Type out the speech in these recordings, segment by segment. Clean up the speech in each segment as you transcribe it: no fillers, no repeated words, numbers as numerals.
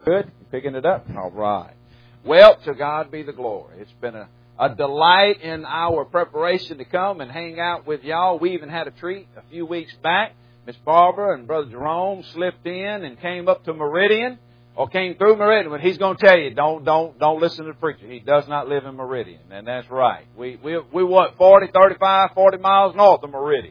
Good? You picking it up? All right. Well, to God be the glory. It's been a delight in our preparation to come and hang out with y'all. We even had a treat a few weeks back. Miss Barbara and Brother Jerome slipped in and came up to Meridian, or came through Meridian. But he's going to tell you, don't listen to the preacher. He does not live in Meridian, and that's right. We what, 40 miles north of Meridian.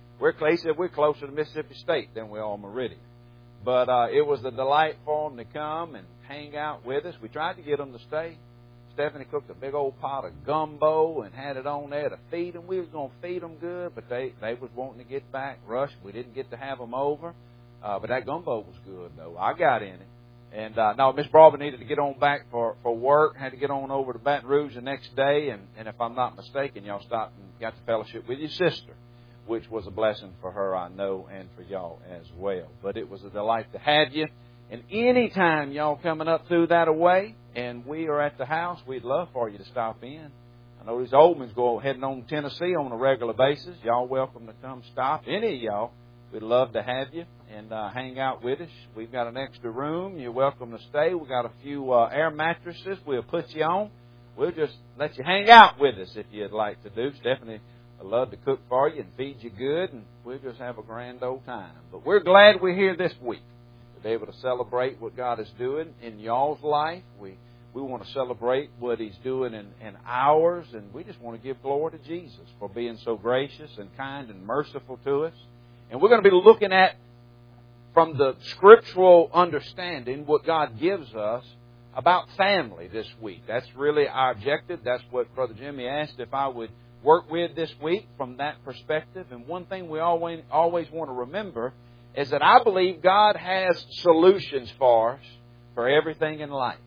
He said we're closer to Mississippi State than we are Meridian. But it was a delight for them to come and hang out with us. We tried to get them to stay. Stephanie cooked a big old pot of gumbo and had it on there to feed them. We was going to feed them good, but they was wanting to get back rushed. We didn't get to have them over. But that gumbo was good, though. I got in it. And no, Miss Barbara needed to get on back for work. Had to get on over to Baton Rouge the next day. And if I'm not mistaken, y'all stopped and got to fellowship with your sister, which was a blessing for her, I know, and for y'all as well. But it was a delight to have you. And any time y'all coming up through that way, and we are at the house, we'd love for you to stop in. I know these old ones go heading on to Tennessee on a regular basis. Y'all welcome to come stop. Any of y'all, we'd love to have you and hang out with us. We've got an extra room. You're welcome to stay. We've got a few air mattresses we'll put you on. We'll just let you hang out with us if you'd like to do. Stephanie, I'd love to cook for you and feed you good, and we'll just have a grand old time. But we're glad we're here this week to be able to celebrate what God is doing in y'all's life. We want to celebrate what He's doing in ours, and we just want to give glory to Jesus for being so gracious and kind and merciful to us. And we're going to be looking at, from the scriptural understanding, what God gives us about family this week. That's really our objective. That's what Brother Jimmy asked if I would work with this week from that perspective. And one thing we always want to remember is that I believe God has solutions for us for everything in life.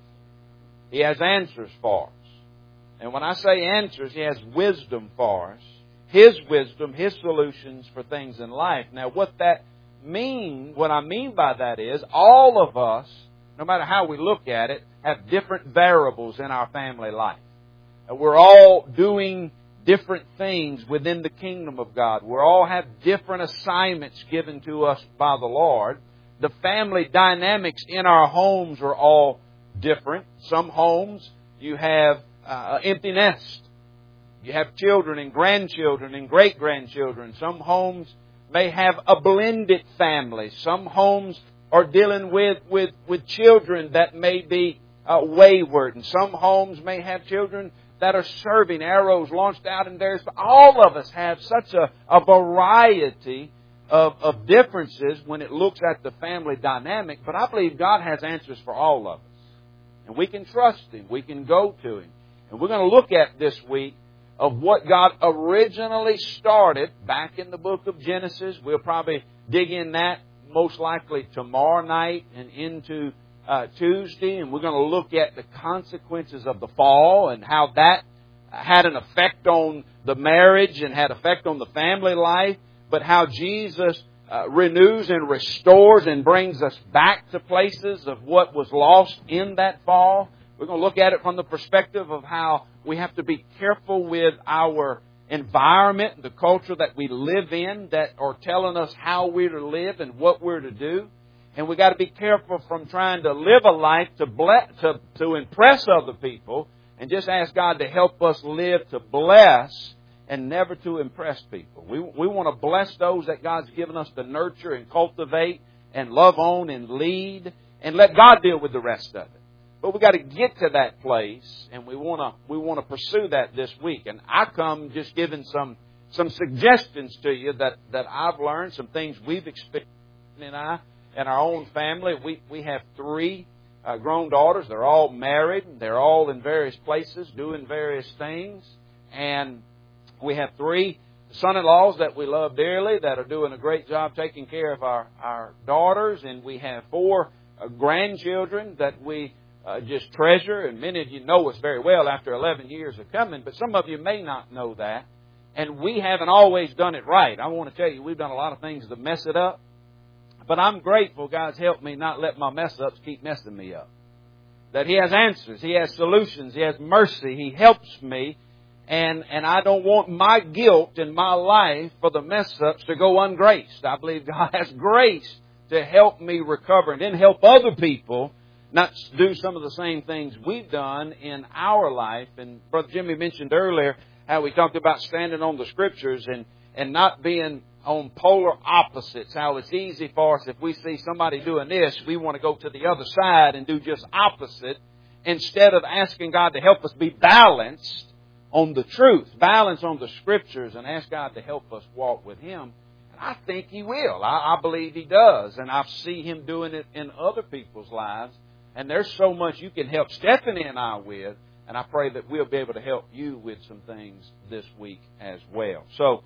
He has answers for us. And when I say answers, He has wisdom for us. His wisdom, His solutions for things in life. Now, what I mean by that is all of us, no matter how we look at it, have different variables in our family life. We're all doing different things within the kingdom of God. We all have different assignments given to us by the Lord. The family dynamics in our homes are all different. Some homes you have an empty nest. You have children and grandchildren and great-grandchildren. Some homes may have a blended family. Some homes are dealing with children that may be wayward. And some homes may have children that are serving, arrows launched out in theirs. But all of us have such a variety of differences when it looks at the family dynamic. But I believe God has answers for all of us. And we can trust Him. We can go to Him. And we're going to look at this week of what God originally started back in the book of Genesis. We'll probably dig in that most likely tomorrow night and into Tuesday. And we're going to look at the consequences of the fall and how that had an effect on the marriage and had effect on the family life. But how Jesus renews and restores and brings us back to places of what was lost in that fall. We're going to look at it from the perspective of how we have to be careful with our environment, the culture that we live in, that are telling us how we're to live and what we're to do. And we've got to be careful from trying to live a life to impress other people, and just ask God to help us live to bless and never to impress people. We want to bless those that God's given us to nurture and cultivate and love on and lead, and let God deal with the rest of it. But we've got to get to that place, and we want to pursue that this week. And I come just giving some suggestions to you that I've learned, some things we've experienced in our own family. We have 3 grown daughters. They're all married. They're all in various places doing various things. And we have 3 son-in-laws that we love dearly that are doing a great job taking care of our daughters. And we have 4 grandchildren that we just treasure. And many of you know us very well after 11 years of coming. But some of you may not know that. And we haven't always done it right. I want to tell you, we've done a lot of things to mess it up. But I'm grateful God's helped me not let my mess-ups keep messing me up. That He has answers. He has solutions. He has mercy. He helps me. And I don't want my guilt in my life for the mess-ups to go ungraced. I believe God has grace to help me recover and then help other people not do some of the same things we've done in our life. And Brother Jimmy mentioned earlier how we talked about standing on the Scriptures and not being on polar opposites. How it's easy for us, if we see somebody doing this, we want to go to the other side and do just opposite, instead of asking God to help us be balanced on the truth, balance on the Scriptures, and ask God to help us walk with Him. And I think He will. I believe He does. And I see Him doing it in other people's lives. And there's so much you can help Stephanie and I with. And I pray that we'll be able to help you with some things this week as well. So,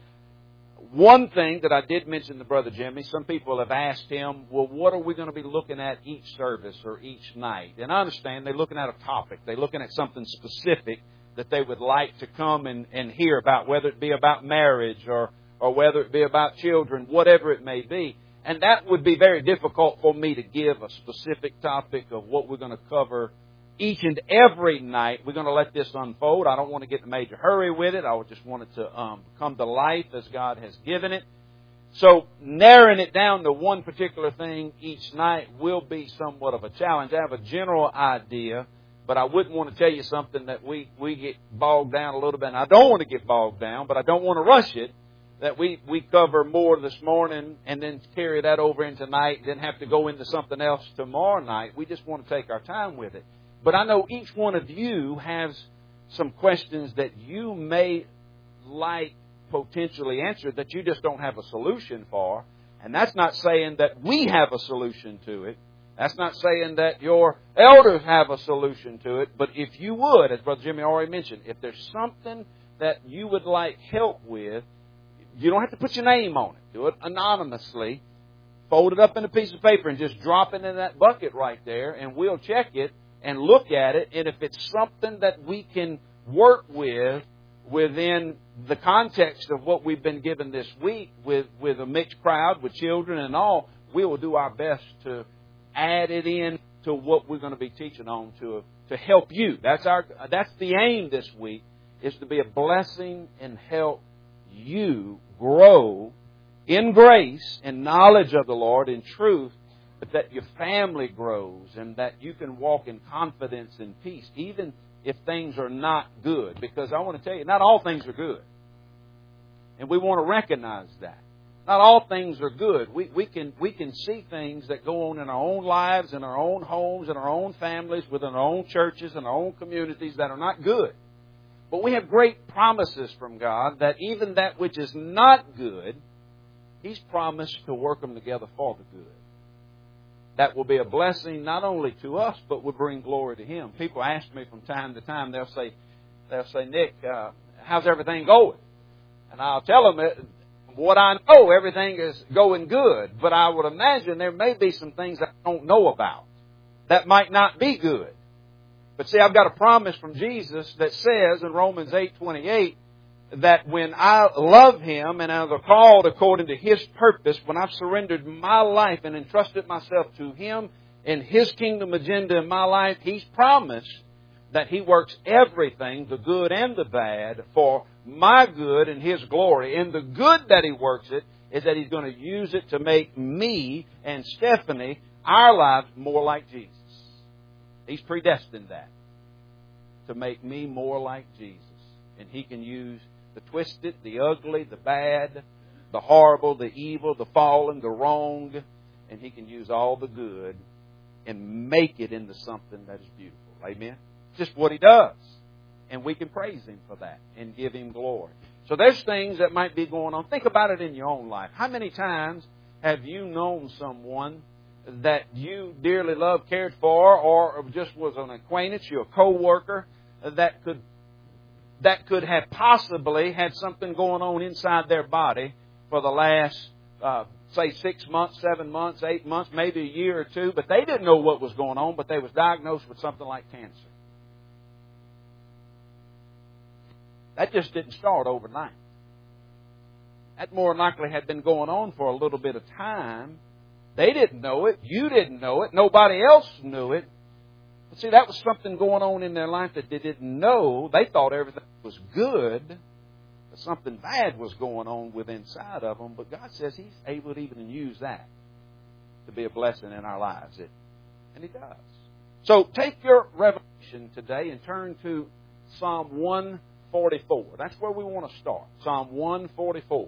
one thing that I did mention to Brother Jimmy, some people have asked him, well, what are we going to be looking at each service or each night? And I understand they're looking at a topic. They're looking at something specific that they would like to come and hear about, whether it be about marriage or whether it be about children, whatever it may be. And that would be very difficult for me to give a specific topic of what we're going to cover each and every night. We're going to let this unfold. I don't want to get in a major hurry with it. I just want it to come to life as God has given it. So narrowing it down to one particular thing each night will be somewhat of a challenge. I have a general idea, but I wouldn't want to tell you something that we get bogged down a little bit. And I don't want to get bogged down, but I don't want to rush it, that we cover more this morning and then carry that over into night, then have to go into something else tomorrow night. We just want to take our time with it. But I know each one of you has some questions that you may like potentially answered that you just don't have a solution for. And that's not saying that we have a solution to it. That's not saying that your elders have a solution to it. But if you would, as Brother Jimmy already mentioned, if there's something that you would like help with, you don't have to put your name on it. Do it anonymously. Fold it up in a piece of paper and just drop it in that bucket right there, and we'll check it and look at it. And if it's something that we can work with within the context of what we've been given this week with a mixed crowd, with children and all, we will do our best to add it in to what we're going to be teaching on to help you. That's the aim this week, is to be a blessing and help you grow in grace and knowledge of the Lord, in truth, but that your family grows and that you can walk in confidence and peace, even if things are not good. Because I want to tell you, not all things are good. And we want to recognize that. Not all things are good. We can see things that go on in our own lives, in our own homes, in our own families, within our own churches and our own communities that are not good. But we have great promises from God that even that which is not good, He's promised to work them together for the good. That will be a blessing not only to us, but will bring glory to Him. People ask me from time to time, they'll say, Nick, how's everything going? And I'll tell them what I know, everything is going good. But I would imagine there may be some things I don't know about that might not be good. But see, I've got a promise from Jesus that says in Romans 8:28 that when I love Him and I'm called according to His purpose, when I've surrendered my life and entrusted myself to Him and His kingdom agenda in my life, He's promised that He works everything, the good and the bad, for my good and His glory. And the good that He works it is that He's going to use it to make me and Stephanie, our lives, more like Jesus. He's predestined that to make me more like Jesus. And He can use the twisted, the ugly, the bad, the horrible, the evil, the fallen, the wrong, and He can use all the good and make it into something that is beautiful. Amen? Just what He does. And we can praise Him for that and give Him glory. So there's things that might be going on. Think about it in your own life. How many times have you known someone that you dearly loved, cared for, or just was an acquaintance, you're a co-worker, that could have possibly had something going on inside their body for the last, say, 6 months, 7 months, 8 months, maybe a year or two, but they didn't know what was going on, but they was diagnosed with something like cancer. That just didn't start overnight. That more than likely had been going on for a little bit of time. They didn't know it. You didn't know it. Nobody else knew it. But see, that was something going on in their life that they didn't know. They thought everything was good, but something bad was going on within inside of them. But God says He's able to even use that to be a blessing in our lives. And He does. So take your revelation today and turn to Psalm 144. That's where we want to start. Psalm 144.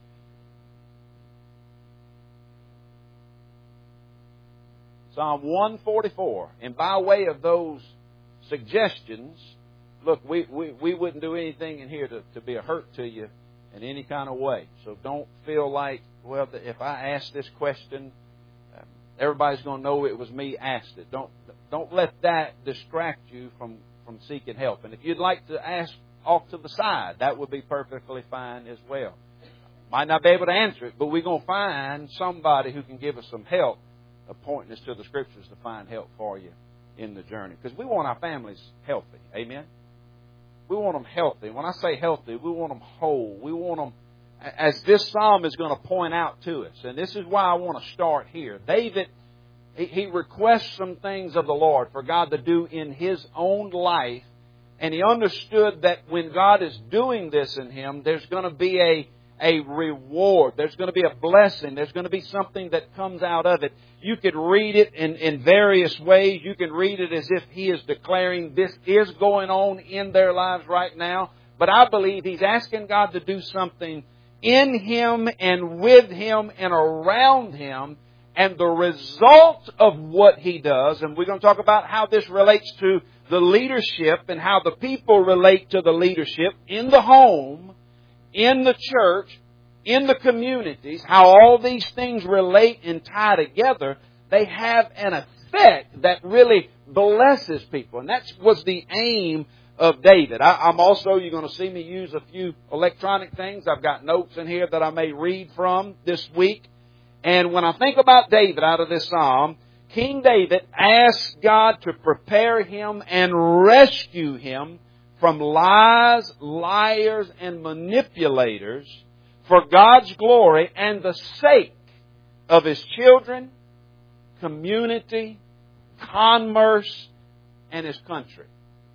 Psalm 144. And by way of those suggestions, look, we wouldn't do anything in here to be a hurt to you in any kind of way. So don't feel like, well, if I ask this question, everybody's going to know it was me asked it. Don't let that distract you from seeking help. And if you'd like to ask off to the side, that would be perfectly fine as well. Might not be able to answer it, but we're going to find somebody who can give us some help pointing us to the Scriptures to find help for you in the journey. Because we want our families healthy. Amen? We want them healthy. When I say healthy, we want them whole. We want them, as this psalm is going to point out to us. And this is why I want to start here. David, he requests some things of the Lord for God to do in his own life. And he understood that when God is doing this in him, there's going to be a reward. There's going to be a blessing. There's going to be something that comes out of it. You could read it in various ways. You can read it as if he is declaring this is going on in their lives right now. But I believe he's asking God to do something in him and with him and around him. And the result of what he does, and we're going to talk about how this relates to the leadership and how the people relate to the leadership in the home, in the church, in the communities, how all these things relate and tie together, they have an effect that really blesses people. And that was the aim of David. I'm also, you're going to see me use a few electronic things. I've got notes in here that I may read from this week. And when I think about David out of this psalm, King David asked God to prepare him and rescue him from lies, liars, and manipulators for God's glory and the sake of His children, community, commerce, and His country.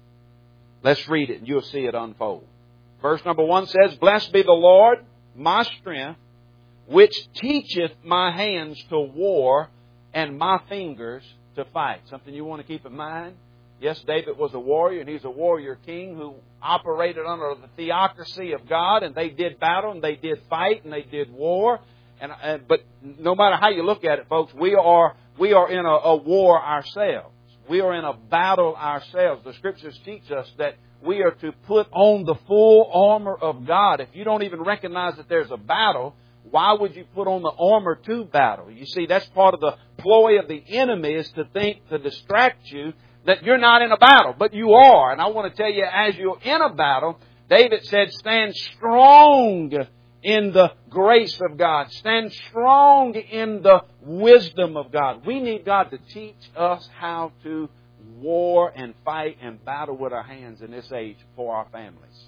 Let's read it and you'll see it unfold. Verse number 1 says, "Blessed be the Lord, my strength, which teacheth my hands to war and my fingers to fight." Something you want to keep in mind? Yes, David was a warrior, and he's a warrior king who operated under the theocracy of God, and they did battle, and they did fight, and they did war. But no matter how you look at it, folks, we are in a war ourselves. We are in a battle ourselves. The Scriptures teach us that we are to put on the full armor of God. If you don't even recognize that there's a battle, why would you put on the armor to battle? You see, that's part of the ploy of the enemy, is to distract you that you're not in a battle, but you are. And I want to tell you, as you're in a battle, David said, stand strong in the grace of God. Stand strong in the wisdom of God. We need God to teach us how to war and fight and battle with our hands in this age for our families,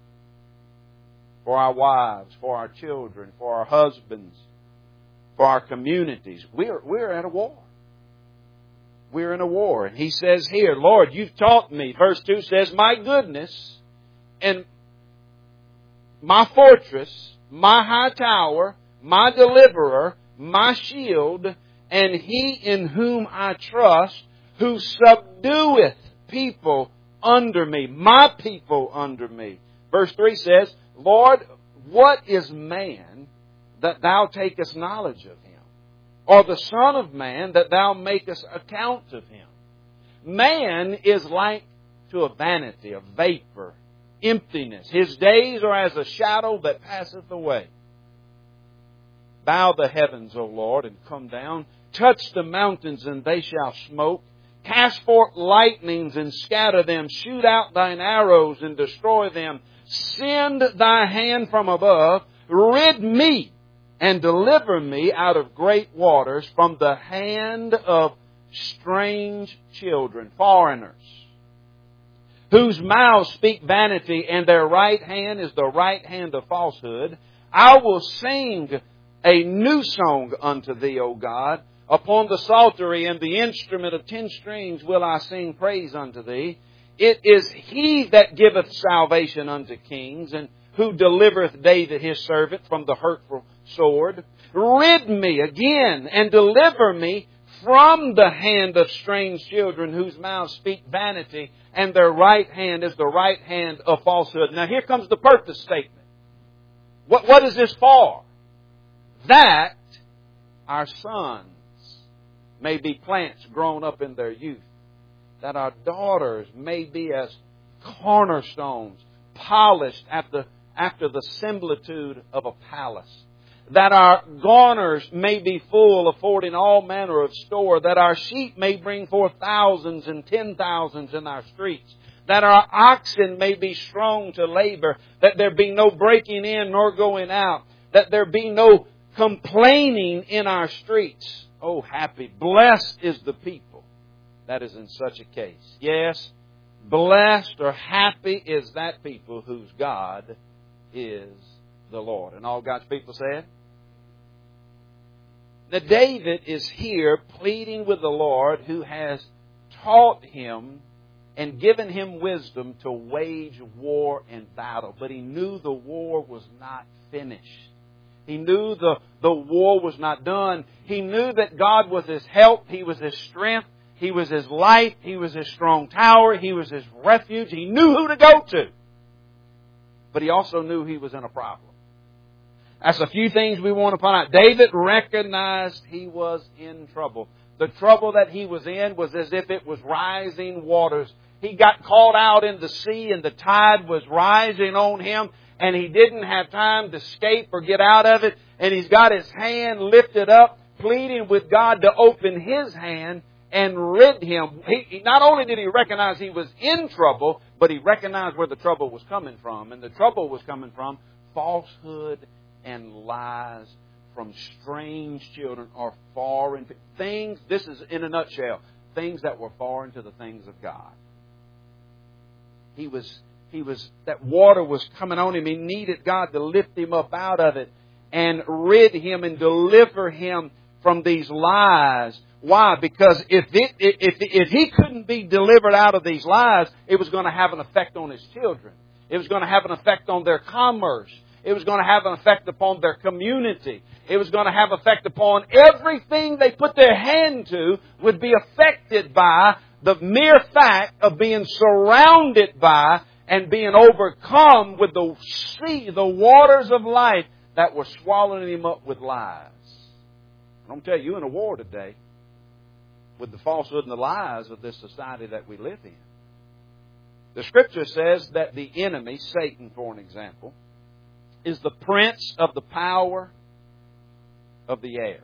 for our wives, for our children, for our husbands, for our communities. We're at a war. We're in a war. And he says here, Lord, you've taught me. Verse 2 says, my goodness and my fortress, my high tower, my deliverer, my shield, and he in whom I trust, who subdueth people under me, my people under me. Verse 3 says, Lord, what is man that thou takest knowledge of him? Or the Son of Man that thou makest account of him? Man is like to a vanity, a vapor, emptiness. His days are as a shadow that passeth away. Bow the heavens, O Lord, and come down. Touch the mountains, and they shall smoke. Cast forth lightnings, and scatter them. Shoot out thine arrows, and destroy them. Send thy hand from above. Rid me, and deliver me out of great waters, from the hand of strange children, foreigners, whose mouths speak vanity, and their right hand is the right hand of falsehood. I will sing a new song unto thee, O God. Upon the psaltery and the instrument of 10 strings will I sing praise unto thee. It is he that giveth salvation unto kings, and who delivereth David his servant from the hurtful sword. Rid me again and deliver me from the hand of strange children whose mouths speak vanity, and their right hand is the right hand of falsehood. Now here comes the purpose statement. What is this for? That our sons may be plants grown up in their youth, that our daughters may be as cornerstones, polished after the similitude of a palace, that our garners may be full, affording all manner of store, that our sheep may bring forth thousands and 10,000s in our streets, that our oxen may be strong to labor, that there be no breaking in nor going out, that there be no complaining in our streets. Oh, happy, blessed is the people that is in such a case. Yes, blessed or happy is that people whose God is the Lord. And all God's people said? That David is here pleading with the Lord, who has taught him and given him wisdom to wage war and battle. But he knew the war was not finished. He knew the war was not done. He knew that God was his help. He was his strength. He was his light. He was his strong tower. He was his refuge. He knew who to go to. But he also knew he was in a problem. That's a few things we want to point out. David recognized he was in trouble. The trouble that he was in was as if it was rising waters. He got caught out in the sea and the tide was rising on him, and he didn't have time to escape or get out of it. And he's got his hand lifted up, pleading with God to open His hand and rid him. Not only did he recognize he was in trouble, but he recognized where the trouble was coming from. And the trouble was coming from falsehood and lies from strange children or foreign things. This is, in a nutshell, things that were foreign to the things of God. He was that water was coming on him. He needed God to lift him up out of it and rid him and deliver him from these lies. Why? Because if he couldn't be delivered out of these lies, it was going to have an effect on his children. It was going to have an effect on their commerce. It was going to have an effect upon their community. It was going to have effect upon everything they put their hand to would be affected by the mere fact of being surrounded by and being overcome with the sea, the waters of life that were swallowing him up with lies. I'm going to tell you, in a war today, with the falsehood and the lies of this society that we live in, the Scripture says that the enemy, Satan, for an example, is the prince of the power of the air.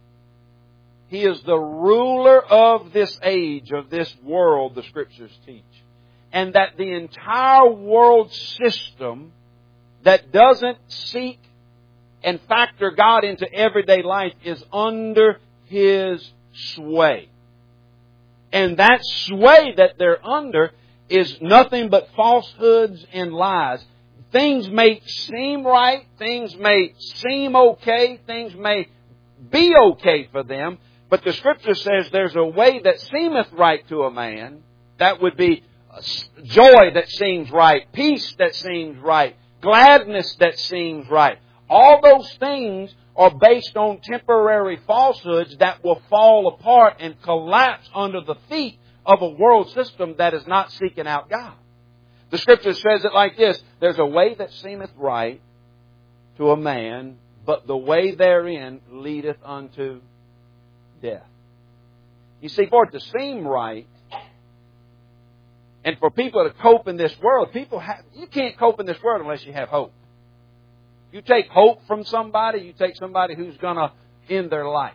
He is the ruler of this age, of this world, the Scriptures teach. And that the entire world system that doesn't seek and factor God into everyday life is under His sway. And that sway that they're under is nothing but falsehoods and lies. Things may seem right, things may seem okay, things may be okay for them, but the Scripture says there's a way that seemeth right to a man. That would be joy that seems right, peace that seems right, gladness that seems right. All those things are based on temporary falsehoods that will fall apart and collapse under the feet of a world system that is not seeking out God. The Scripture says it like this: there's a way that seemeth right to a man, but the way therein leadeth unto death. You see, for it to seem right, and for people to cope in this world, you can't cope in this world unless you have hope. You take hope from somebody, you take somebody who's going to end their life.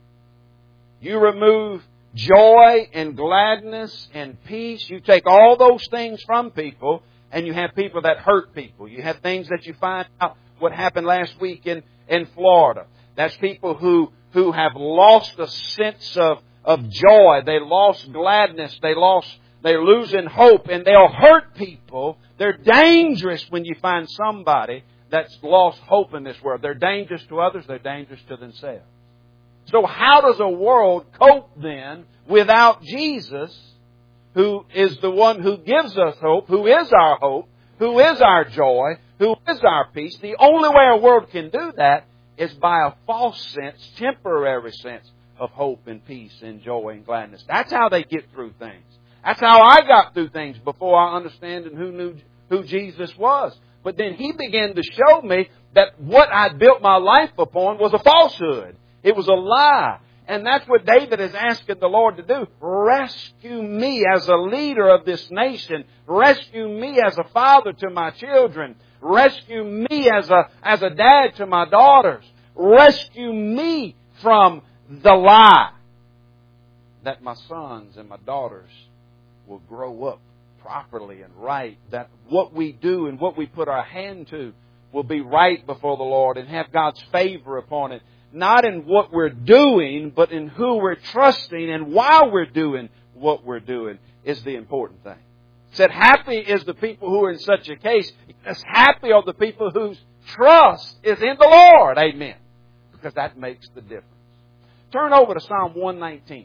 You remove joy and gladness and peace. You take all those things from people, and you have people that hurt people. You have things that you find out what happened last week in Florida. That's people who have lost a sense of joy. They lost gladness. They're losing hope, and they'll hurt people. They're dangerous when you find somebody that's lost hope in this world. They're dangerous to others. They're dangerous to themselves. So how does a world cope then without Jesus, who is the one who gives us hope, who is our hope, who is our joy, who is our peace? The only way a world can do that is by a false sense, temporary sense of hope and peace and joy and gladness. That's how they get through things. That's how I got through things before I understood and knew who Jesus was. But then He began to show me that what I'd built my life upon was a falsehood. It was a lie. And that's what David is asking the Lord to do. Rescue me as a leader of this nation. Rescue me as a father to my children. Rescue me as a dad to my daughters. Rescue me from the lie that my sons and my daughters will grow up properly and right. That what we do and what we put our hand to will be right before the Lord and have God's favor upon it. Not in what we're doing, but in who we're trusting and why we're doing what we're doing is the important thing. It said, happy is the people who are in such a case. As happy are the people whose trust is in the Lord. Amen. Because that makes the difference. Turn over to Psalm 119.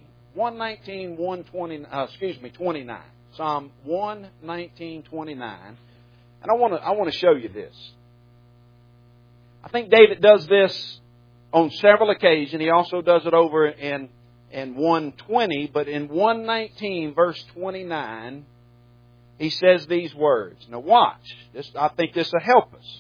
29. Psalm 119, 29. And I want to show you this. I think David does this on several occasions. He also does it over in 120. But in 119, verse 29, he says these words. Now watch. I think this will help us.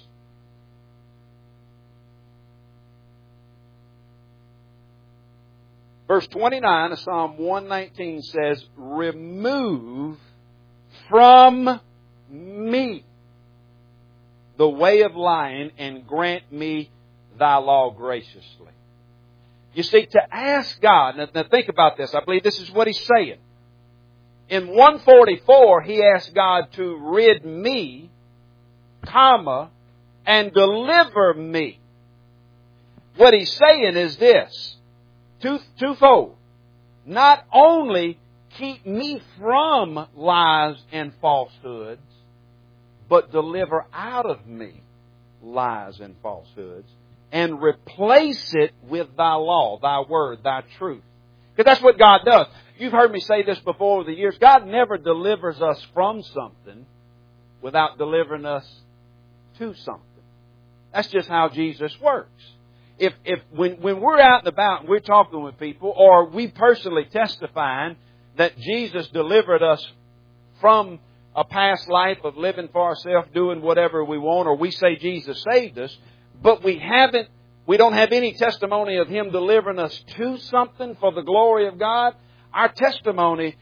Verse 29 of Psalm 119 says, remove from me the way of lying and grant me thy law graciously. You see, to ask God, now think about this. I believe this is what he's saying. In 144, he asked God to rid me, and deliver me. What he's saying is this, twofold. Not only keep me from lies and falsehoods, but deliver out of me lies and falsehoods, and replace it with thy law, thy word, thy truth. Because that's what God does. You've heard me say this before over the years. God never delivers us from something without delivering us to something. That's just how Jesus works. When we're out and about and we're talking with people, or we personally testifying that Jesus delivered us from a past life of living for ourselves, doing whatever we want, or we say Jesus saved us, but we don't have any testimony of Him delivering us to something for the glory of God, our testimony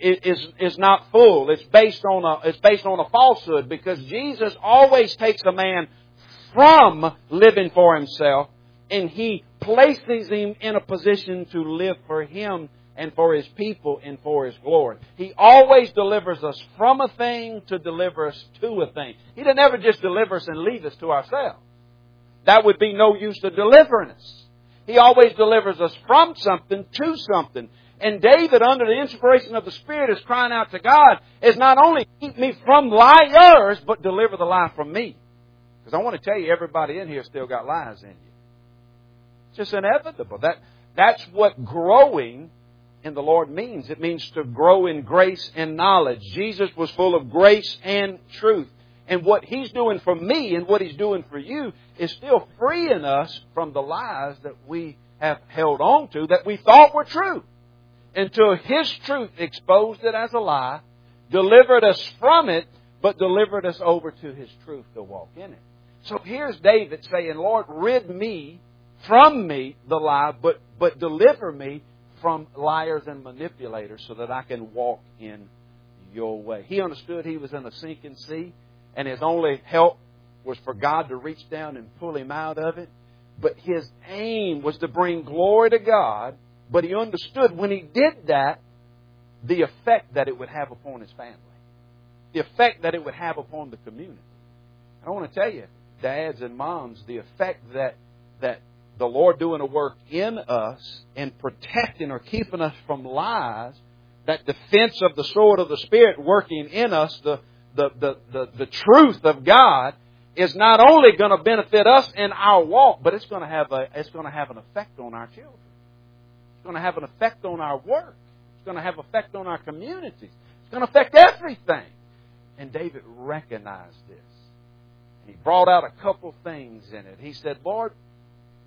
is not full. It's based on a falsehood, because Jesus always takes a man from living for himself and He places him in a position to live for Him and for His people and for His glory. He always delivers us from a thing to deliver us to a thing. He doesn't ever just deliver us and leave us to ourselves. That would be no use to delivering us. He always delivers us from something to something. And David, under the inspiration of the Spirit, is crying out to God, is not only keep me from liars, but deliver the lie from me. Because I want to tell you, everybody in here still got lies in you. It's just inevitable. That's what growing in the Lord means. It means to grow in grace and knowledge. Jesus was full of grace and truth. And what He's doing for me and what He's doing for you is still freeing us from the lies that we have held on to that we thought were true. Until His truth exposed it as a lie, delivered us from it, but delivered us over to His truth to walk in it. So here's David saying, Lord, rid me from me the lie, but deliver me from liars and manipulators so that I can walk in your way. He understood he was in a sinking sea, and his only help was for God to reach down and pull him out of it. But his aim was to bring glory to God. But he understood when he did that, the effect that it would have upon his family. The effect that it would have upon the community. I want to tell you, dads and moms, the effect that the Lord doing a work in us and protecting or keeping us from lies, that defense of the sword of the Spirit working in us, the truth of God, is not only going to benefit us in our walk, but it's going to have an effect on our children. It's going to have an effect on our work. It's going to have an effect on our communities. It's going to affect everything. And David recognized this. And he brought out a couple things in it. He said, Lord,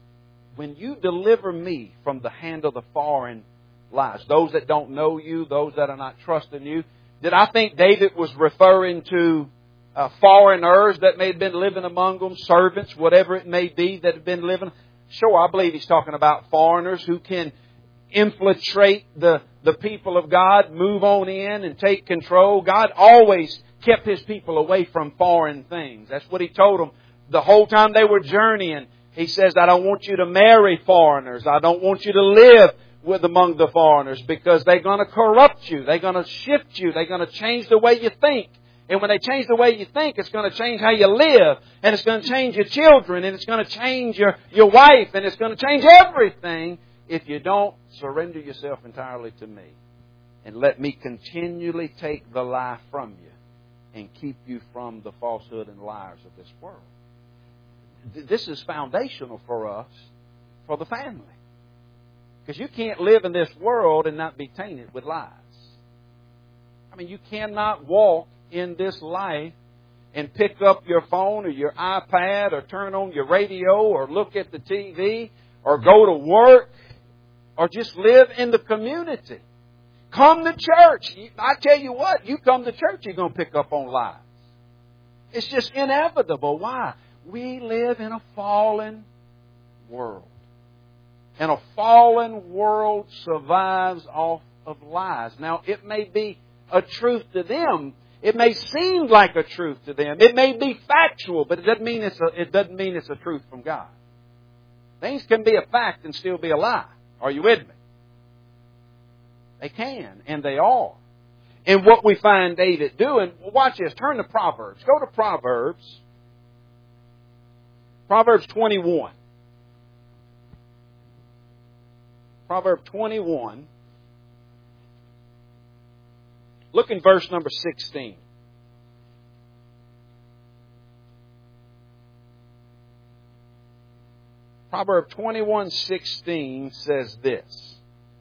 when you deliver me from the hand of the foreign lies, those that don't know you, those that are not trusting you, did I think David was referring to foreigners that may have been living among them, servants, whatever it may be that have been living? Sure, I believe he's talking about foreigners who can infiltrate the people of God, move on in and take control. God always kept His people away from foreign things. That's what He told them the whole time they were journeying. He says, I don't want you to marry foreigners. I don't want you to live with among the foreigners because they're going to corrupt you. They're going to shift you. They're going to change the way you think. And when they change the way you think, it's going to change how you live. And it's going to change your children. And it's going to change your wife. And it's going to change everything if you don't surrender yourself entirely to me. And let me continually take the lie from you and keep you from the falsehood and liars of this world. This is foundational for us, for the family. Because you can't live in this world and not be tainted with lies. I mean, you cannot walk in this life and pick up your phone or your iPad or turn on your radio or look at the TV or go to work or just live in the community. Come to church. I tell you what, you come to church, you're going to pick up on lies. It's just inevitable. Why? We live in a fallen world. And a fallen world survives off of lies. Now, it may be a truth to them. It may seem like a truth to them. It may be factual, but it doesn't mean it's a truth from God. Things can be a fact and still be a lie. Are you with me? They can, and they are. And what we find David doing, watch this, turn to Proverbs. Go to Proverbs. Proverbs 21. Proverbs 21. Look in verse number 16. Proverbs 21:16 says this.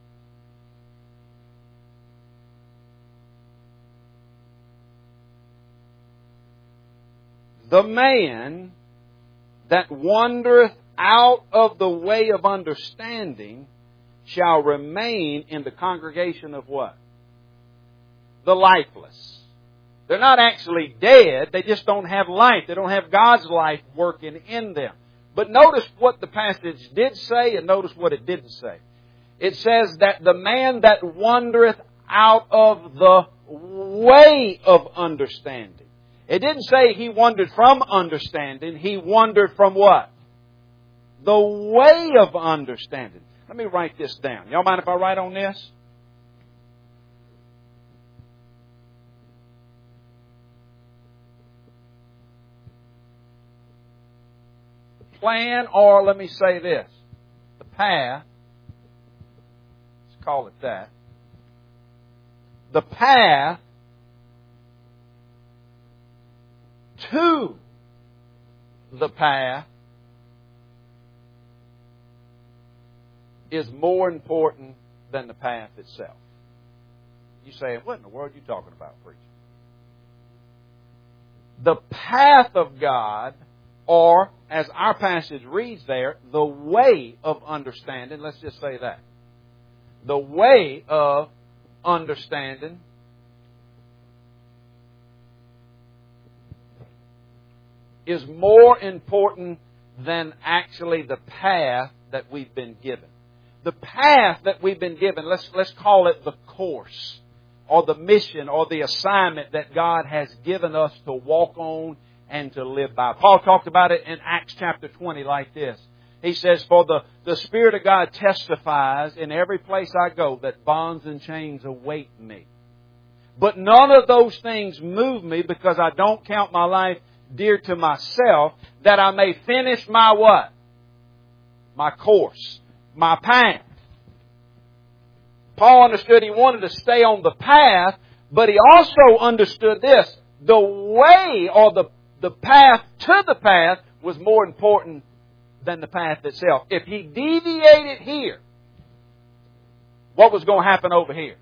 The man that wandereth out of the way of understanding shall remain in the congregation of what? The lifeless. They're not actually dead. They just don't have life. They don't have God's life working in them. But notice what the passage did say and notice what it didn't say. It says that the man that wandereth out of the way of understanding. It didn't say he wandered from understanding. He wandered from what? The way of understanding. Let me write this down. Y'all mind if I write on this? The plan, or let me say this, the path, let's call it that. The path to the path is more important than the path itself. You say, what in the world are you talking about, preacher? The path of God, or as our passage reads there, the way of understanding, let's just say that. The way of understanding is more important than actually the path that we've been given. The path that we've been given, let's call it the course or the mission or the assignment that God has given us to walk on and to live by. Paul talked about it in Acts chapter 20 like this. He says, for the Spirit of God testifies in every place I go that bonds and chains await me. But none of those things move me because I don't count my life dear to myself, that I may finish my what? My course. My path. Paul understood he wanted to stay on the path, but he also understood this. The way or the path to the path was more important than the path itself. If he deviated here, what was going to happen over here?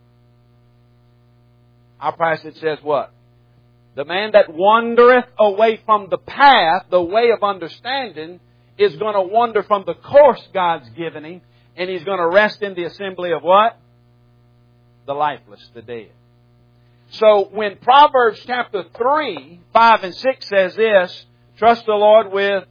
Our passage says what? The man that wandereth away from the path, the way of understanding, is going to wander from the course God's given him, and he's going to rest in the assembly of what? The lifeless, the dead. So when Proverbs chapter 3, 5 and 6 says this, trust the Lord with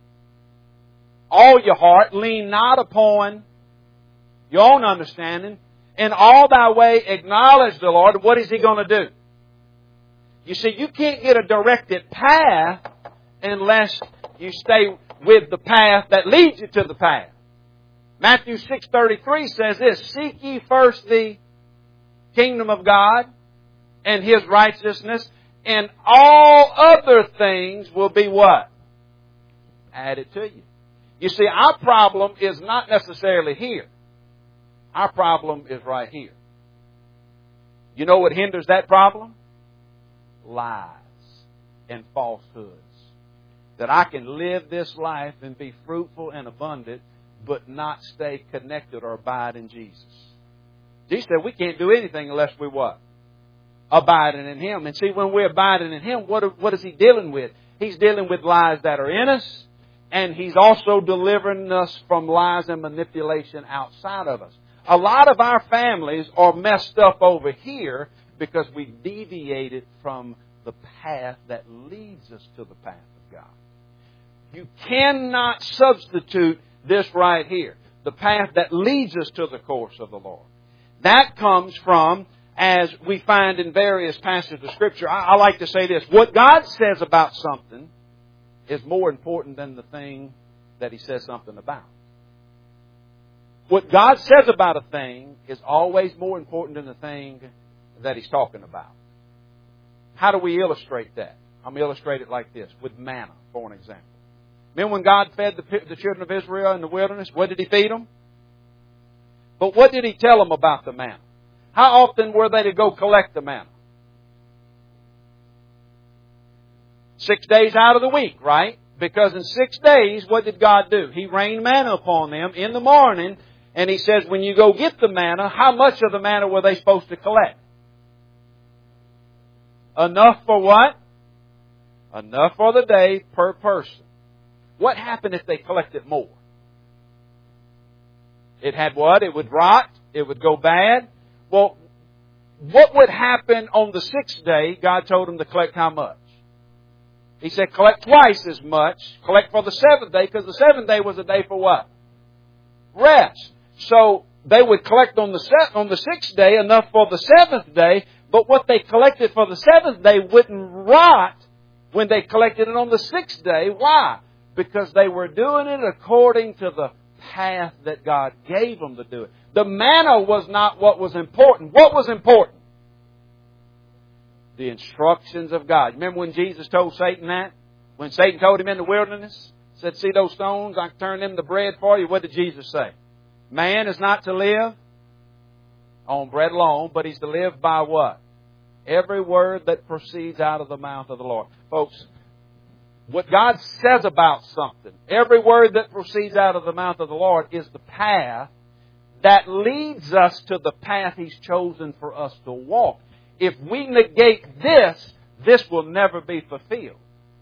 all your heart, lean not upon your own understanding, in all thy way acknowledge the Lord. What is He going to do? You see, you can't get a directed path unless you stay with the path that leads you to the path. Matthew 6:33 says this, seek ye first the kingdom of God and His righteousness, and all other things will be what? Added to you. You see, our problem is not necessarily here. Our problem is right here. You know what hinders that problem? Lies and falsehoods. That I can live this life and be fruitful and abundant, but not stay connected or abide in Jesus. Jesus said we can't do anything unless we what? Abiding in Him. And see, when we're abiding in Him, what is He dealing with? He's dealing with lies that are in us, and He's also delivering us from lies and manipulation outside of us. A lot of our families are messed up over here because we deviated from the path that leads us to the path of God. You cannot substitute this right here, the path that leads us to the course of the Lord. That comes from, as we find in various passages of Scripture, I like to say this, what God says about something is more important than the thing that He says something about. What God says about a thing is always more important than the thing that He's talking about. How do we illustrate that? I'm going to illustrate it like this, with manna, for an example. Remember when God fed the children of Israel in the wilderness? What did He feed them? But what did He tell them about the manna? How often were they to go collect the manna? 6 days out of the week, right? Because in 6 days, what did God do? He rained manna upon them in the morning, and He says, when you go get the manna, how much of the manna were they supposed to collect? Enough for what? Enough for the day per person. What happened if they collected more? It had what? It would rot. It would go bad. Well, what would happen on the 6th day? God told them to collect how much? He said collect twice as much. Collect for the 7th day, because the 7th day was a day for what? Rest. So they would collect on the 6th day enough for the 7th day, but what they collected for the 7th day wouldn't rot when they collected it on the 6th day. Why? Because they were doing it according to the path that God gave them to do it. The manna was not what was important. What was important? The instructions of God. Remember when Jesus told Satan that? When Satan told him in the wilderness, said, see those stones, I can turn them to bread for you. What did Jesus say? Man is not to live on bread alone, but he's to live by what? Every word that proceeds out of the mouth of the Lord. Folks, what God says about something, every word that proceeds out of the mouth of the Lord is the path that leads us to the path He's chosen for us to walk. If we negate this, this will never be fulfilled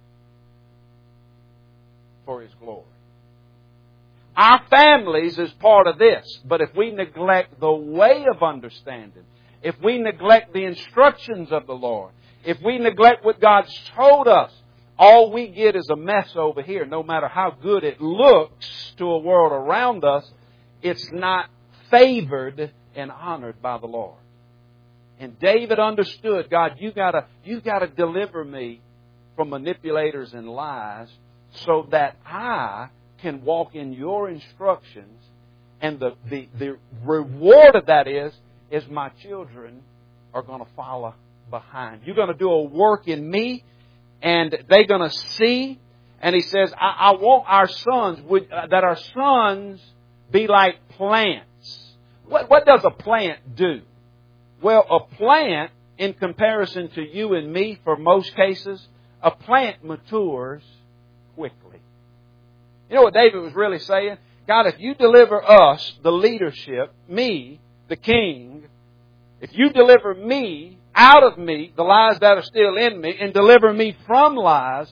for His glory. Our families is part of this, but if we neglect the way of understanding, if we neglect the instructions of the Lord, if we neglect what God's told us, all we get is a mess over here. No matter how good it looks to a world around us, it's not favored and honored by the Lord. And David understood, God, you gotta deliver me from manipulators and lies so that I can walk in your instructions. And the reward of that is my children are going to follow behind. You're going to do a work in me, and they're going to see. And he says, I want our sons, that our sons be like plants. What does a plant do? Well, a plant, in comparison to you and me, for most cases, a plant matures quickly. You know what David was really saying? God, if you deliver us, the leadership, me, the king, if you deliver me, out of me, the lies that are still in me, and deliver me from lies,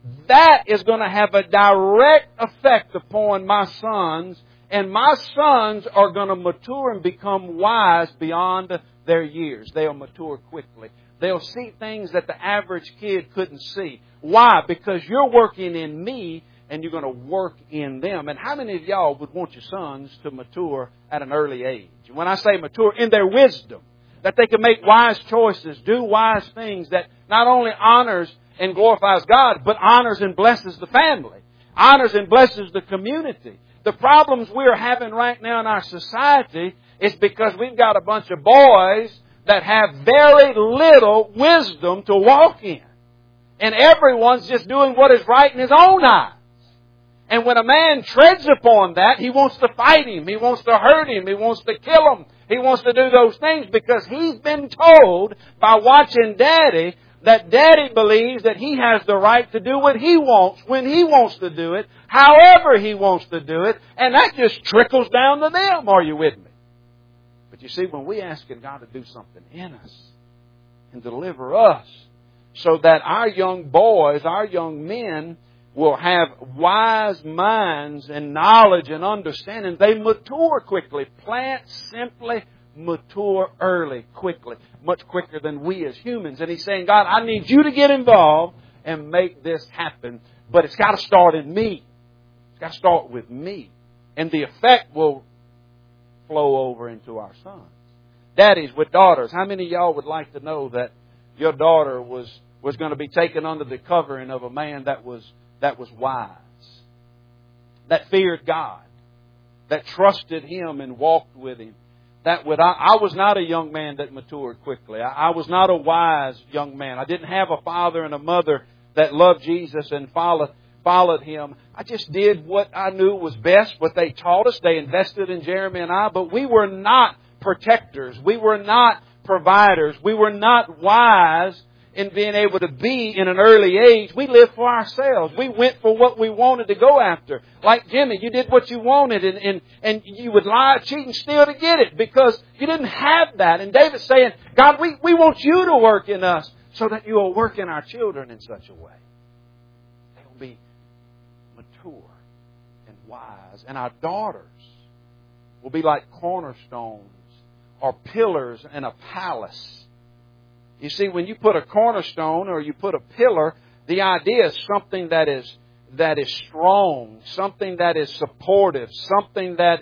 that is going to have a direct effect upon my sons, and my sons are going to mature and become wise beyond their years. They'll mature quickly. They'll see things that the average kid couldn't see. Why? Because you're working in me, and you're going to work in them. And how many of y'all would want your sons to mature at an early age? When I say mature, in their wisdom, that they can make wise choices, do wise things that not only honors and glorifies God, but honors and blesses the family, honors and blesses the community. The problems we're having right now in our society is because we've got a bunch of boys that have very little wisdom to walk in. And everyone's just doing what is right in his own eyes. And when a man treads upon that, he wants to fight him. He wants to hurt him. He wants to kill him. He wants to do those things because he's been told by watching Daddy that Daddy believes that he has the right to do what he wants, when he wants to do it, however he wants to do it, and that just trickles down to them. Are you with me? But you see, when we ask God to do something in us and deliver us so that our young boys, our young men will have wise minds and knowledge and understanding, they mature quickly. Plants simply mature early, quickly, much quicker than we as humans. And He's saying, God, I need you to get involved and make this happen. But it's got to start in me. It's got to start with me. And the effect will flow over into our sons. Daddies with daughters, how many of y'all would like to know that your daughter was going to be taken under the covering of a man that was wise, that feared God, that trusted Him and walked with Him? I was not a young man that matured quickly. I was not a wise young man. I didn't have a father and a mother that loved Jesus and followed Him. I just did what I knew was best, what they taught us. They invested in Jeremy and I, but we were not protectors. We were not providers. We were not wise in being able to be in an early age. We lived for ourselves. We went for what we wanted to go after. Like Jimmy, you did what you wanted and you would lie, cheat, and steal to get it because you didn't have that. And David's saying, God, we want you to work in us so that you will work in our children in such a way. They will be mature and wise. And our daughters will be like cornerstones or pillars in a palace. You see, when you put a cornerstone or you put a pillar, the idea is something that is strong, something that is supportive, something that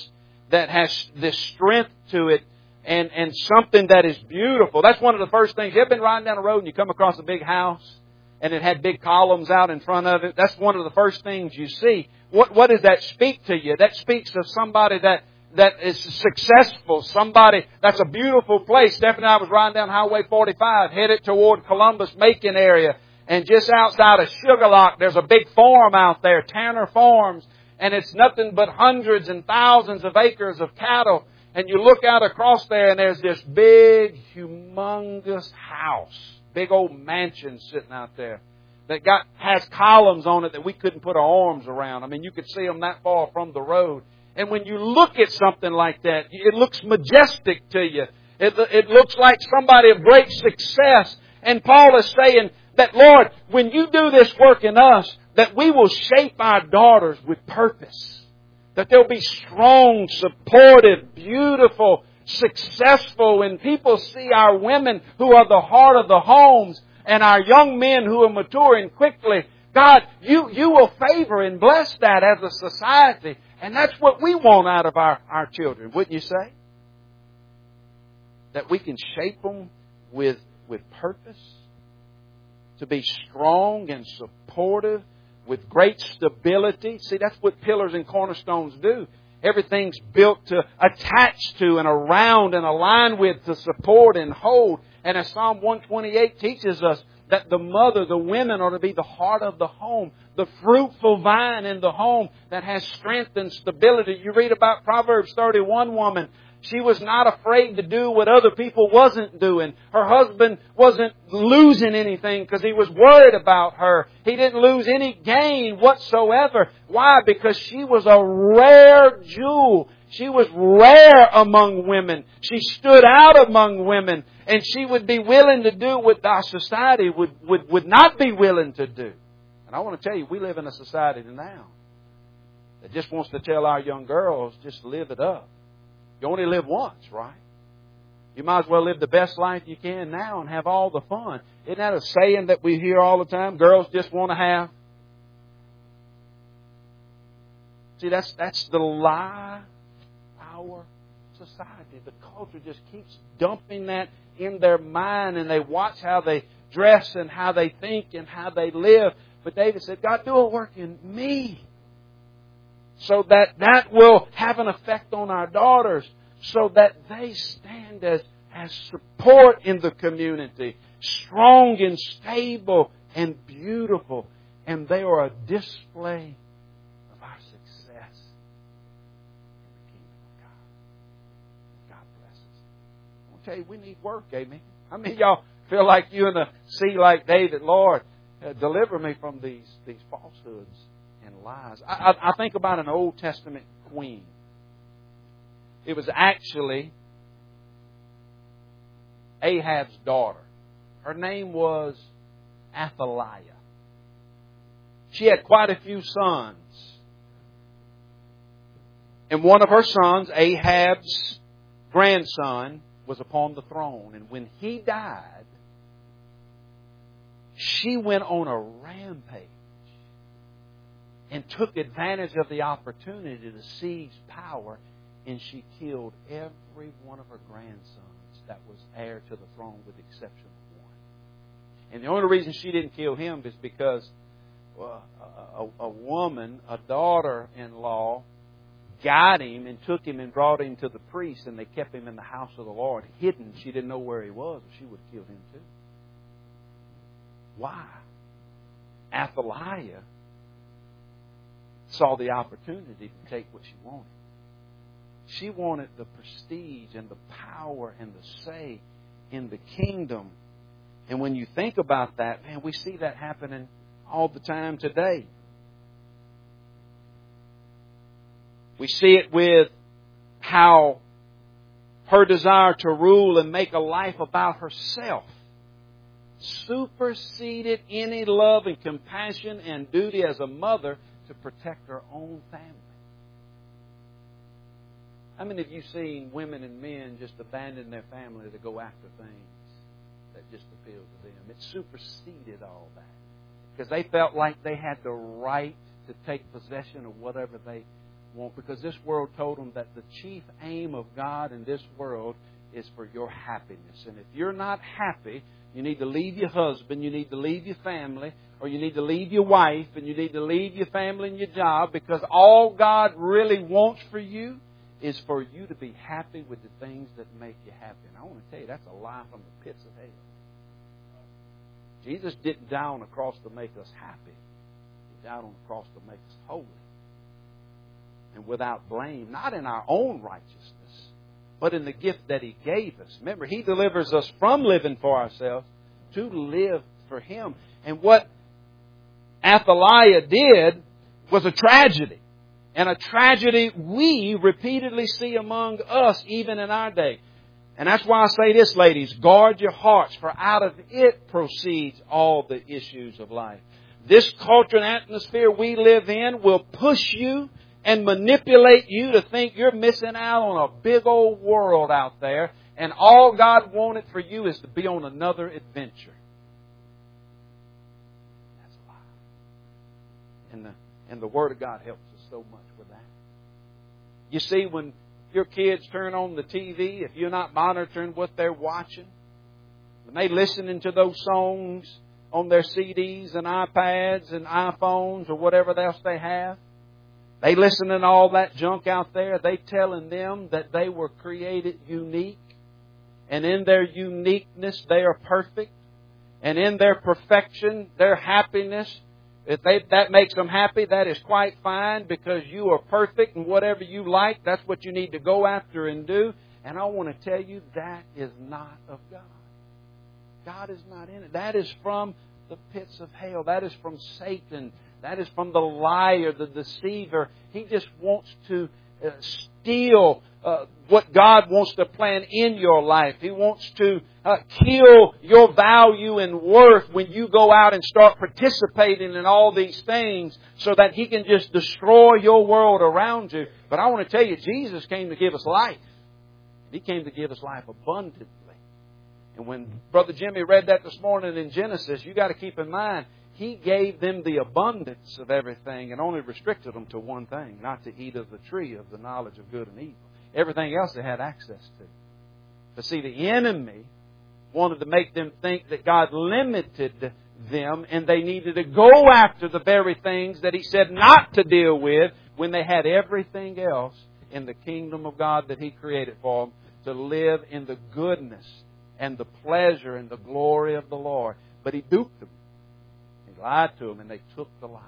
has this strength to it, and something that is beautiful. That's one of the first things. You ever been riding down the road and you come across a big house and it had big columns out in front of it? That's one of the first things you see. What does that speak to you? That speaks of somebody that is successful, somebody that's a beautiful place. Stephanie and I was riding down Highway 45, headed toward Columbus, Macon area, and just outside of Sugarlock, there's a big farm out there, Tanner Farms, and it's nothing but hundreds and thousands of acres of cattle. And you look out across there, and there's this big, humongous house, big old mansion sitting out there that has columns on it that we couldn't put our arms around. I mean, you could see them that far from the road. And when you look at something like that, it looks majestic to you. It looks like somebody of great success. And Paul is saying that, Lord, when you do this work in us, that we will shape our daughters with purpose. That they'll be strong, supportive, beautiful, successful. When people see our women who are the heart of the homes and our young men who are maturing quickly, God, you will favor and bless that as a society. And that's what we want out of our children, wouldn't you say? That we can shape them with purpose, to be strong and supportive, with great stability. See, that's what pillars and cornerstones do. Everything's built to attach to and around and align with, to support and hold. And as Psalm 128 teaches us, that the mother, the women are to be the heart of the home, the fruitful vine in the home that has strength and stability. You read about Proverbs 31 woman. She was not afraid to do what other people wasn't doing. Her husband wasn't losing anything because he was worried about her. He didn't lose any gain whatsoever. Why? Because she was a rare jewel. She was rare among women. She stood out among women. And she would be willing to do what our society would not be willing to do. And And I want to tell you, we live in a society now that just wants to tell our young girls, just live it up. You only live once, right? You might as well live the best life you can now and have all the fun. Isn't that a saying that we hear all the time? Girls just want to have. See, that's the lie of our society. The culture just keeps dumping that in their mind, and they watch how they dress and how they think and how they live. But David said, God, do a work in me, so that will have an effect on our daughters, so that they stand as support in the community, strong and stable and beautiful, and they are a display of our success in the kingdom of God. God bless us. I want to tell you, we need work, amen. I mean, y'all feel like you in a sea like David, Lord, deliver me from these falsehoods and lies. I think about an Old Testament queen. It was actually Ahab's daughter. Her name was Athaliah. She had quite a few sons. And one of her sons, Ahab's grandson, was upon the throne. And when he died, she went on a rampage and took advantage of the opportunity to seize power, and she killed every one of her grandsons that was heir to the throne with the exception of one. And the only reason she didn't kill him is because a woman, a daughter-in-law, got him and took him and brought him to the priest, and they kept him in the house of the Lord, hidden. She didn't know where he was, or she would have killed him too. Why? Athaliah saw the opportunity to take what she wanted. She wanted the prestige and the power and the say in the kingdom. And when you think about that, man, we see that happening all the time today. We see it with how her desire to rule and make a life about herself superseded any love and compassion and duty as a mother to protect her own family. How many of you seen women and men just abandon their family to go after things that just appeal to them? It superseded all that because they felt like they had the right to take possession of whatever they want, because this world told them that the chief aim of God in this world is for your happiness. And if you're not happy, you need to leave your husband, you need to leave your family, or you need to leave your wife, and you need to leave your family and your job, because all God really wants for you is for you to be happy with the things that make you happy. And I want to tell you, that's a lie from the pits of hell. Jesus didn't die on the cross to make us happy. He died on the cross to make us holy and without blame, not in our own righteousness, but in the gift that He gave us. Remember, He delivers us from living for ourselves to live for Him. And what Athaliah did was a tragedy. And a tragedy we repeatedly see among us even in our day. And that's why I say this, ladies, guard your hearts, for out of it proceeds all the issues of life. This culture and atmosphere we live in will push you and manipulate you to think you're missing out on a big old world out there, and all God wanted for you is to be on another adventure. That's a lie. And the Word of God helps us so much with that. You see, when your kids turn on the TV, if you're not monitoring what they're watching, when they listening to those songs on their CDs and iPads and iPhones or whatever else they have, they listening to all that junk out there. They telling them that they were created unique. And in their uniqueness, they are perfect. And in their perfection, their happiness, if that makes them happy, that is quite fine, because you are perfect, and whatever you like, that's what you need to go after and do. And I want to tell you, that is not of God. God is not in it. That is from the pits of hell. That is from Satan. That is from the liar, the deceiver. He just wants to steal what God wants to plant in your life. He wants to kill your value and worth when you go out and start participating in all these things so that He can just destroy your world around you. But I want to tell you, Jesus came to give us life. He came to give us life abundantly. And when Brother Jimmy read that this morning in Genesis, you got to keep in mind, He gave them the abundance of everything and only restricted them to one thing, not to eat of the tree of the knowledge of good and evil. Everything else they had access to. But see, the enemy wanted to make them think that God limited them and they needed to go after the very things that He said not to deal with when they had everything else in the kingdom of God that He created for them to live in the goodness and the pleasure and the glory of the Lord. But He duped them. He lied to them and they took the lie.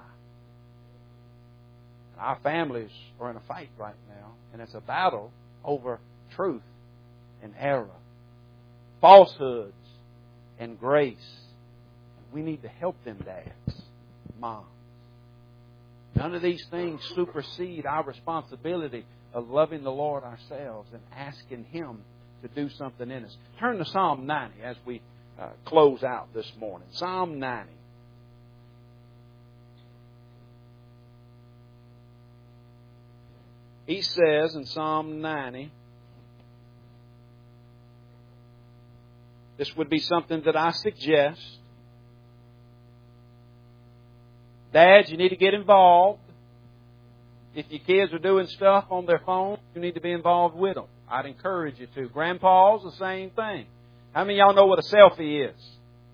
Our families are in a fight right now, and it's a battle over truth and error, falsehoods and grace. We need to help them, dads, moms. None of these things supersede our responsibility of loving the Lord ourselves and asking Him to do something in us. Turn to Psalm 90 as we close out this morning. Psalm 90. He says in Psalm 90, this would be something that I suggest. Dads, you need to get involved. If your kids are doing stuff on their phone, you need to be involved with them. I'd encourage you to. Grandpas, the same thing. How many of y'all know what a selfie is?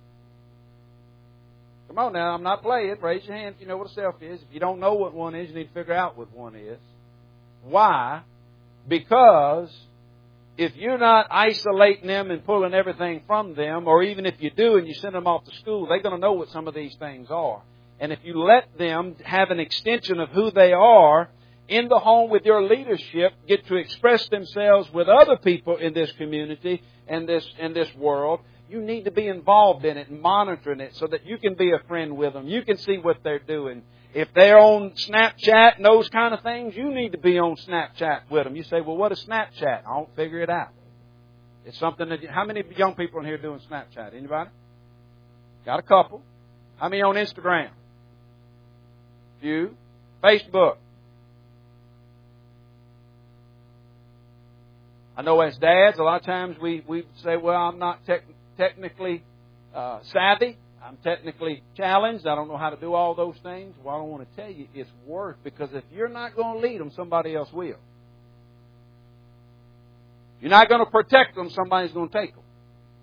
Come on now, I'm not playing. Raise your hand if you know what a selfie is. If you don't know what one is, you need to figure out what one is. Why? Because if you're not isolating them and pulling everything from them, or even if you do and you send them off to school, they're going to know what some of these things are. And if you let them have an extension of who they are in the home with your leadership, get to express themselves with other people in this community and this world, you need to be involved in it and monitoring it so that you can be a friend with them. You can see what they're doing. If they're on Snapchat and those kind of things, you need to be on Snapchat with them. You say, well, what is Snapchat? I don't figure it out. It's something that... How many young people in here doing Snapchat? Anybody? Got a couple. How many on Instagram? Few. Facebook. I know as dads, a lot of times we say, well, I'm not technically savvy. I'm technically challenged. I don't know how to do all those things. Well, I don't want to tell you it's worth, because if you're not going to lead them, somebody else will. You're not going to protect them, somebody's going to take them.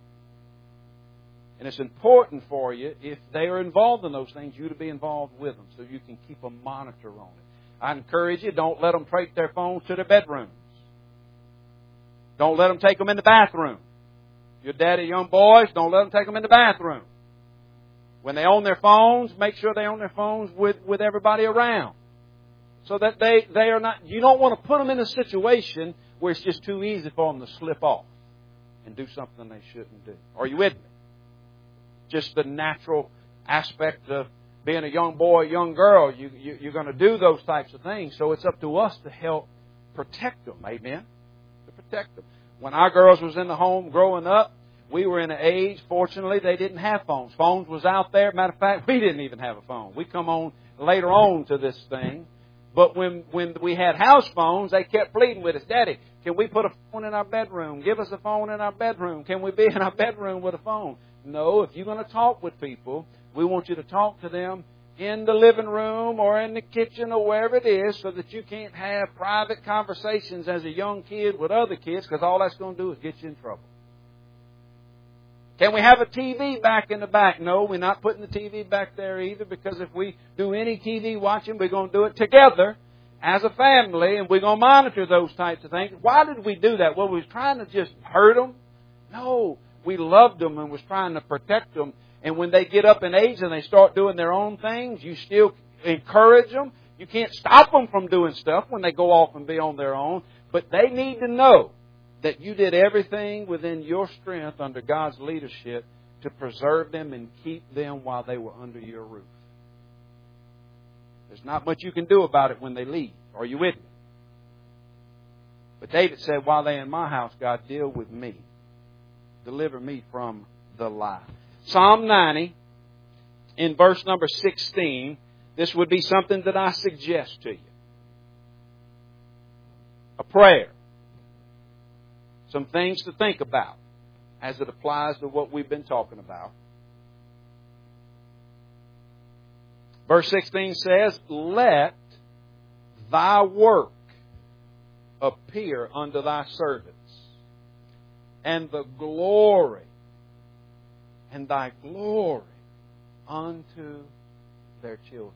And it's important for you, if they are involved in those things, you to be involved with them so you can keep a monitor on it. I encourage you, don't let them take their phones to their bedrooms. Don't let them take them in the bathroom. Your daddy, young boys, don't let them take them in the bathroom. When they own their phones, make sure they own their phones with everybody around. So that they are not... You don't want to put them in a situation where it's just too easy for them to slip off and do something they shouldn't do. Are you with me? Just the natural aspect of being a young boy, young girl. You're going to do those types of things. So it's up to us to help protect them. Amen? To protect them. When our girls was in the home growing up, we were in an age, fortunately, they didn't have phones. Phones was out there. Matter of fact, we didn't even have a phone. We come on later on to this thing. But when we had house phones, they kept pleading with us, Daddy, can we put a phone in our bedroom? Give us a phone in our bedroom. Can we be in our bedroom with a phone? No, if you're going to talk with people, we want you to talk to them in the living room or in the kitchen or wherever it is, so that you can't have private conversations as a young kid with other kids, because all that's going to do is get you in trouble. Can we have a TV back in the back? No, we're not putting the TV back there either, because if we do any TV watching, we're going to do it together as a family, and we're going to monitor those types of things. Why did we do that? Well, we was trying to just hurt them? No, we loved them and was trying to protect them. And when they get up in age and they start doing their own things, you still encourage them. You can't stop them from doing stuff when they go off and be on their own. But they need to know that you did everything within your strength under God's leadership to preserve them and keep them while they were under your roof. There's not much you can do about it when they leave. Are you with me? But David said, while they're in my house, God, deal with me. Deliver me from the lie. Psalm 90, in verse number 16, this would be something that I suggest to you. A prayer. Some things to think about as it applies to what we've been talking about. Verse 16 says, let thy work appear unto thy servants, and the glory, and thy glory unto their children.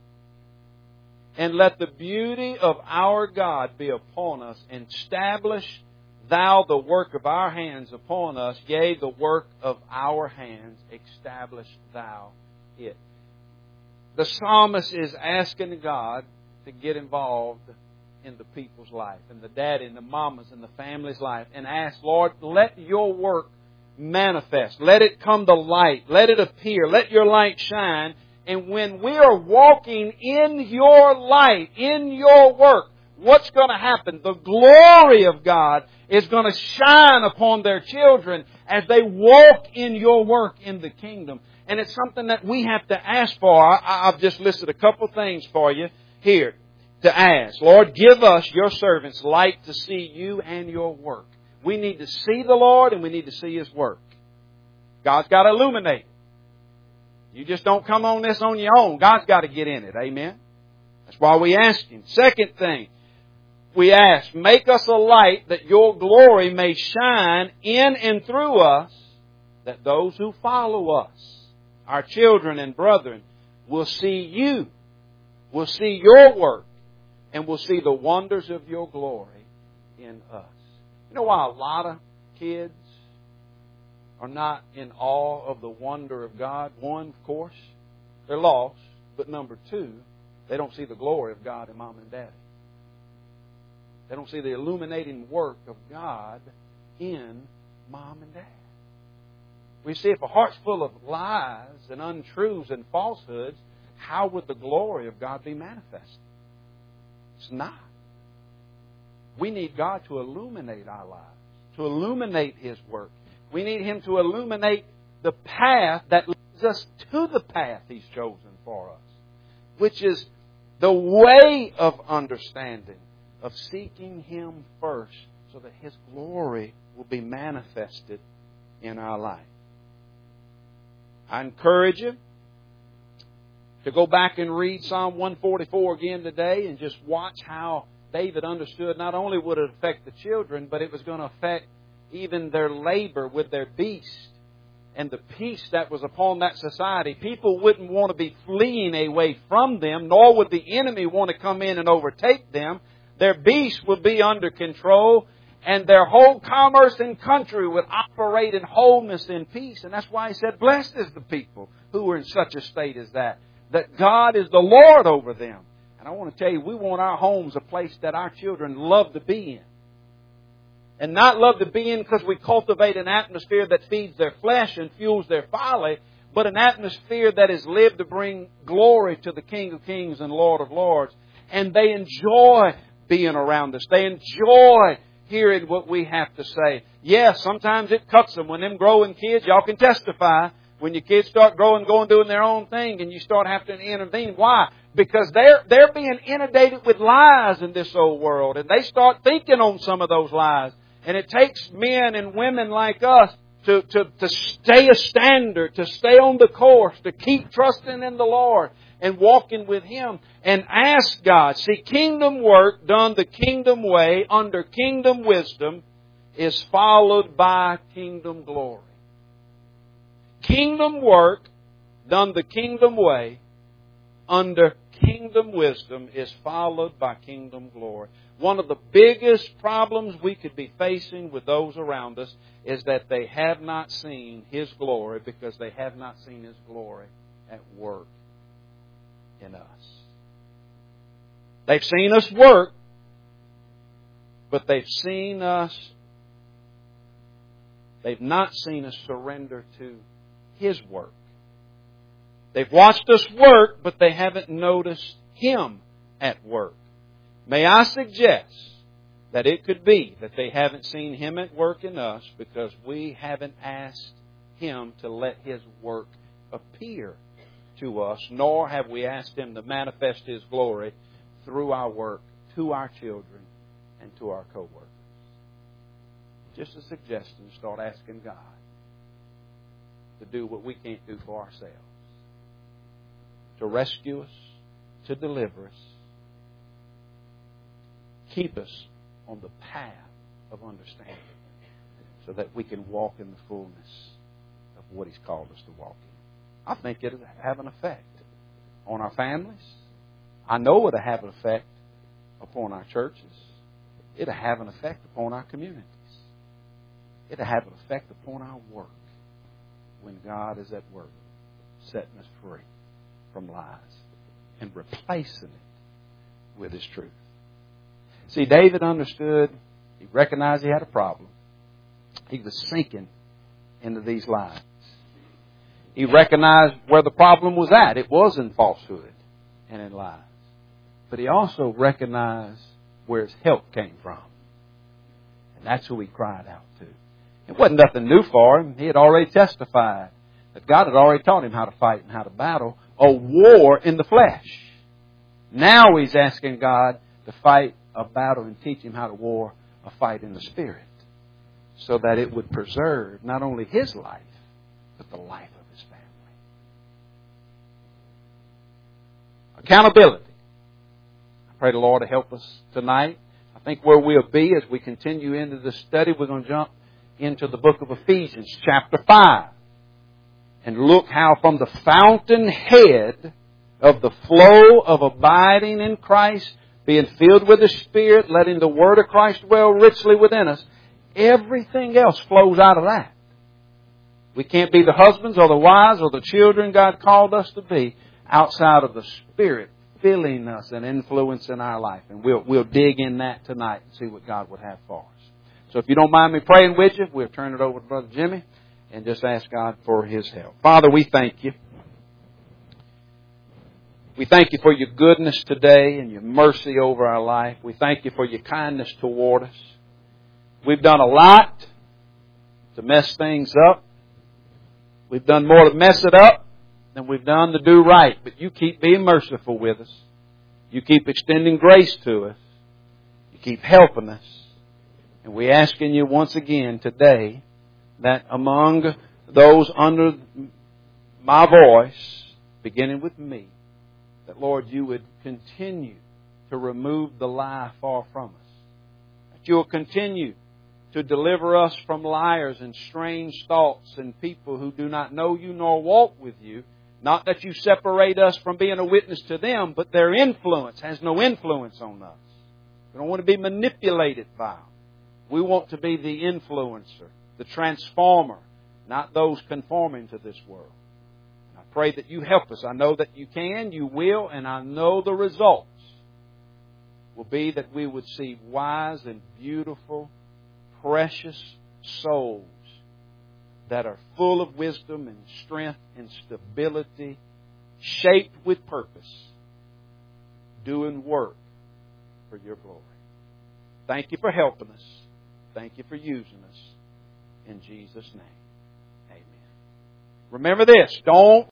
And let the beauty of our God be upon us, and establish thou the work of our hands upon us, yea, the work of our hands, establish thou it. The psalmist is asking God to get involved in the people's life, and the daddy and the mamas and the family's life, and ask, Lord, let your work manifest. Let it come to light. Let it appear. Let your light shine. And when we are walking in your light, in your work, what's going to happen? The glory of God is going to shine upon their children as they walk in your work in the kingdom. And it's something that we have to ask for. I've just listed a couple things for you here to ask. Lord, give us, your servants, light to see you and your work. We need to see the Lord and we need to see His work. God's got to illuminate. You just don't come on this on your own. God's got to get in it. Amen? That's why we ask Him. Second thing, we ask, make us a light that your glory may shine in and through us, that those who follow us, our children and brethren, will see you, will see your work, and will see the wonders of your glory in us. You know why a lot of kids are not in awe of the wonder of God? One, of course, they're lost. But number two, they don't see the glory of God in mom and daddy. They don't see the illuminating work of God in mom and dad. We see if a heart's full of lies and untruths and falsehoods, how would the glory of God be manifested? It's not. We need God to illuminate our lives, to illuminate His work. We need Him to illuminate the path that leads us to the path He's chosen for us, which is the way of understanding, of seeking Him first so that His glory will be manifested in our life. I encourage you to go back and read Psalm 144 again today and just watch how David understood not only would it affect the children, but it was going to affect even their labor with their beast and the peace that was upon that society. People wouldn't want to be fleeing away from them, nor would the enemy want to come in and overtake them. Their beasts would be under control, and their whole commerce and country would operate in wholeness and peace. And that's why He said, blessed is the people who are in such a state as that God is the Lord over them. And I want to tell you, we want our homes a place that our children love to be in. And not love to be in because we cultivate an atmosphere that feeds their flesh and fuels their folly, but an atmosphere that is lived to bring glory to the King of Kings and Lord of Lords. And they enjoy being around us. They enjoy hearing what we have to say. Yes, sometimes it cuts them. When them growing kids, y'all can testify, when your kids start growing, going, doing their own thing, and you start having to intervene. Why? Because they're being inundated with lies in this old world, and they start thinking on some of those lies. And it takes men and women like us to stay a standard, to stay on the course, to keep trusting in the Lord and walking with Him, and ask God. See, kingdom work done the kingdom way, under kingdom wisdom, is followed by kingdom glory. Kingdom work done the kingdom way, under kingdom wisdom, is followed by kingdom glory. One of the biggest problems we could be facing with those around us is that they have not seen His glory, because they have not seen His glory at work in us. They've seen us work, but they've not seen us surrender to His work. They've watched us work, but they haven't noticed Him at work. May I suggest that it could be that they haven't seen Him at work in us because we haven't asked Him to let His work appear to us, nor have we asked Him to manifest His glory through our work to our children and to our co-workers. Just a suggestion, start asking God to do what we can't do for ourselves. To rescue us, to deliver us, keep us on the path of understanding so that we can walk in the fullness of what He's called us to walk in. I think it'll have an effect on our families. I know it'll have an effect upon our churches. It'll have an effect upon our communities. It'll have an effect upon our work when God is at work, setting us free from lies and replacing it with His truth. See, David understood. He recognized he had a problem. He was sinking into these lies. He recognized where the problem was at. It was in falsehood and in lies. But he also recognized where his help came from. And that's who he cried out to. It wasn't nothing new for him. He had already testified that God had already taught him how to fight and how to battle a war in the flesh. Now he's asking God to fight a battle and teach him how to war a fight in the Spirit, so that it would preserve not only his life, but the life of his family. Accountability. I pray the Lord to help us tonight. I think where we'll be as we continue into the study, we're going to jump into the book of Ephesians, chapter 5. And look how from the fountainhead of the flow of abiding in Christ, being filled with the Spirit, letting the Word of Christ dwell richly within us, everything else flows out of that. We can't be the husbands or the wives or the children God called us to be outside of the Spirit filling us and influencing our life. And we'll dig in that tonight and see what God would have for us. So if you don't mind me praying with you, we'll turn it over to Brother Jimmy and just ask God for His help. Father, we thank You. We thank You for Your goodness today and Your mercy over our life. We thank You for Your kindness toward us. We've done a lot to mess things up. We've done more to mess it up than we've done to do right. But You keep being merciful with us. You keep extending grace to us. You keep helping us. And we're asking You once again today that among those under my voice, beginning with me, that, Lord, You would continue to remove the lie far from us. That You will continue to deliver us from liars and strange thoughts and people who do not know You nor walk with You. Not that You separate us from being a witness to them, but their influence has no influence on us. We don't want to be manipulated by them. We want to be the influencer, the transformer, not those conforming to this world. I pray that You help us. I know that You can, You will, and I know the results will be that we would see wise and beautiful, precious souls that are full of wisdom and strength and stability, shaped with purpose, doing work for Your glory. Thank You for helping us. Thank You for using us. In Jesus' name, amen. Remember this, don't